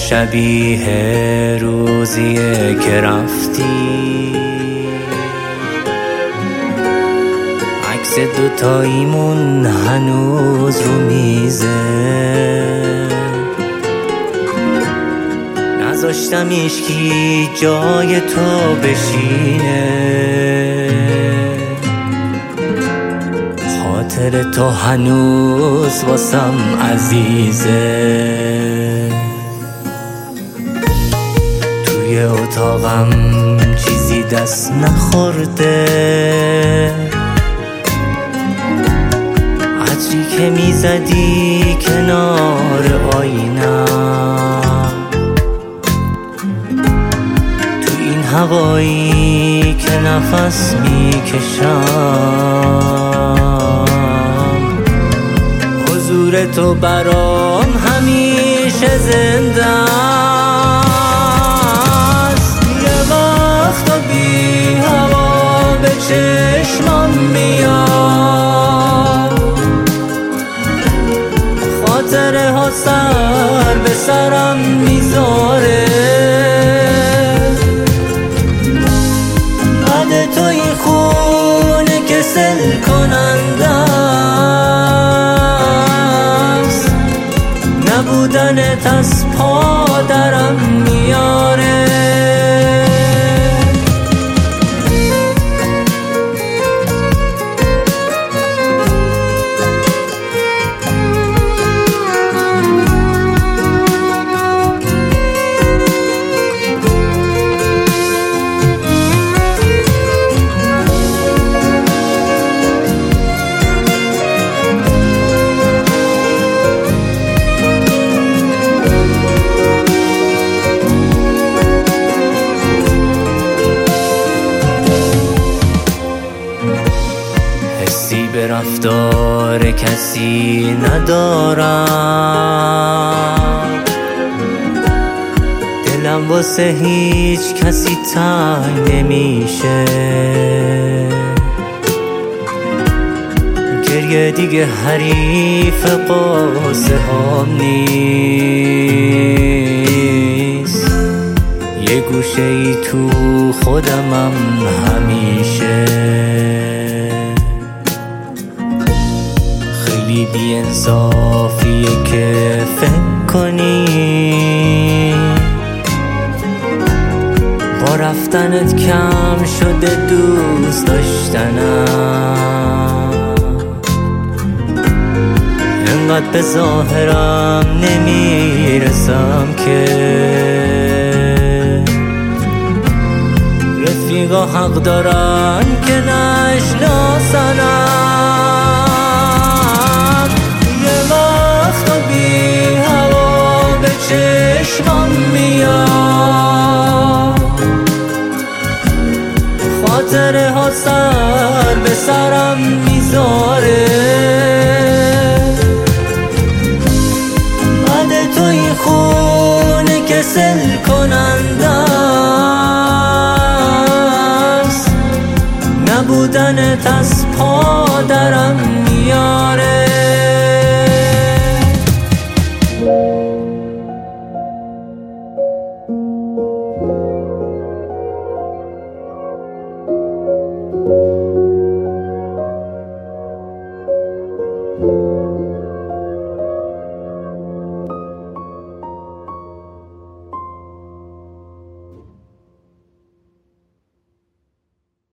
شبیه روزیه که رفتی، عکس دوتاییمون هنوز رو میزه، نذاشتم هیچکی جای تو بشینه، خاطر تو هنوز واسم عزیزه. توی اتاقم چیزی دست نخورده، عطری که میزدی کنار آینم، تو این هوایی که نفس میکشم، حضور تو برام همیشه زنده است. یه وقتا بی هوا به چشمم میاد، خاطره ها سر به سرم میذاره، بعد تو این خونه که سل کننده است، نبودنت از پادرم میاره. حسی به رفتار کسی ندارم، دلم واسه هیچ کسی تنگ نمیشه، گریه دیگه حریف قصه هام نیست، یه گوشه ای تو خودمم همیشه. خیلی بی انصافیه که فکر کنی با رفتنت کم شده دوست داشتنم، انقدر به ظاهرم نمیرسم که رفیقا حق دارن که نشناسنم. چشمم میاد، خاطره ها سر به سرم میذاره، بعد تو این خونه که سل کننده است، نبودنت از پادرم میاره. you.